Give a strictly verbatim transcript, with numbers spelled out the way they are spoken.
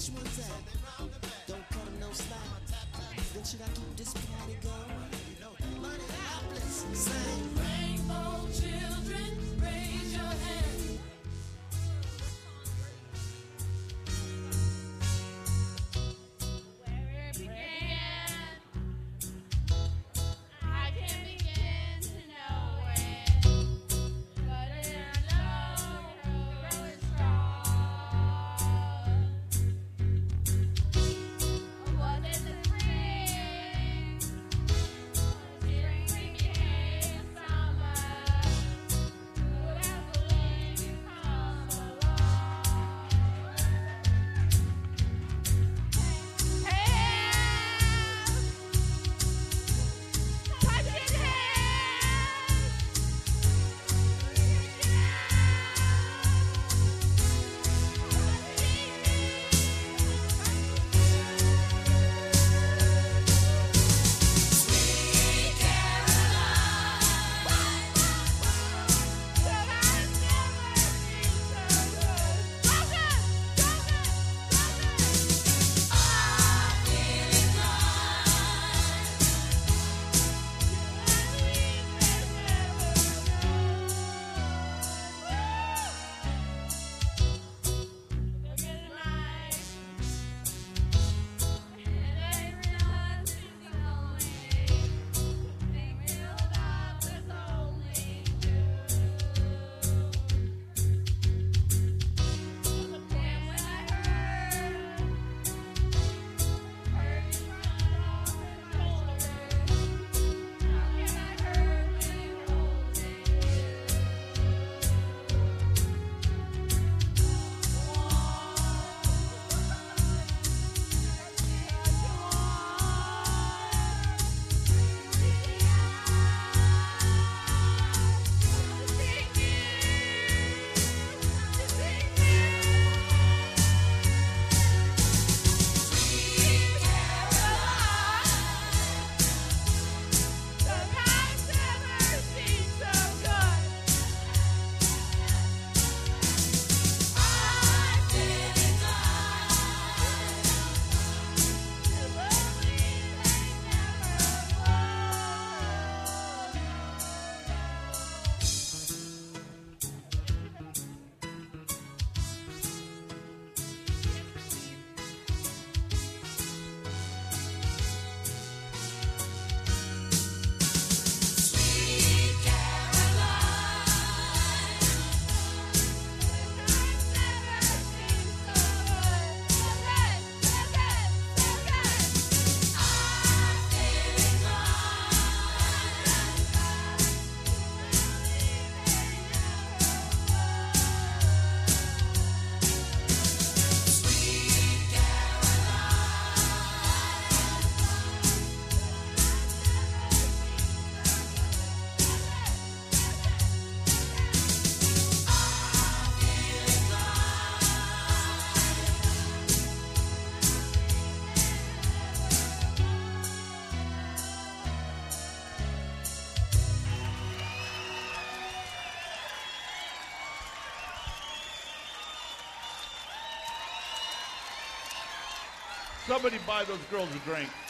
which one's that? Don't cut him no slack. Then should I keep this party going? You know, money helpless. Sing. Rainbow children, raise your hand. Where it began, I can't begin to know it, but I know we're growing strong. Was it the spring? Spring became summer. Would I believe you come along? Hands, touching hands, reaching Sweet Somebody buy those girls a drink.